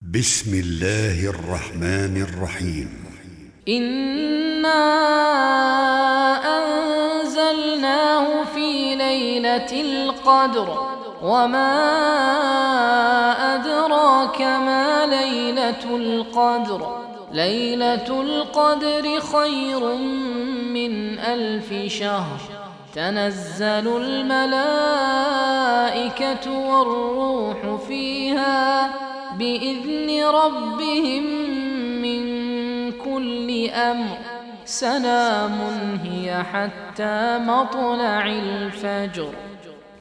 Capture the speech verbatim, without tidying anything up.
بسم الله الرحمن الرحيم. إنا أنزلناه في ليلة القدر وما أدراك ما ليلة القدر ليلة القدر خير من ألف شهر تنزل الملائكة والروح فيها بإذن ربهم من كل أمر سلام هي حتى مطلع الفجر.